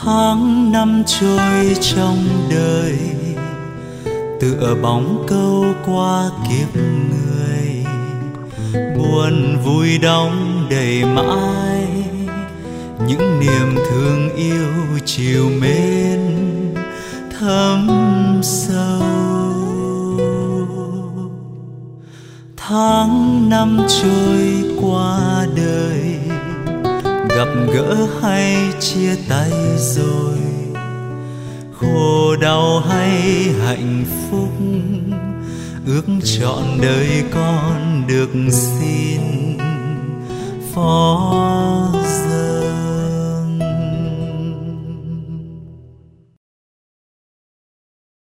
Tháng năm trôi trong đời, tựa bóng câu qua kiếp người. Buồn vui đong đầy mãi những niềm thương yêu chiều mến thấm sâu. Tháng năm trôi qua đời, gặp gỡ hay chia tay rồi, khổ đau hay hạnh phúc, ước trọn đời con được xin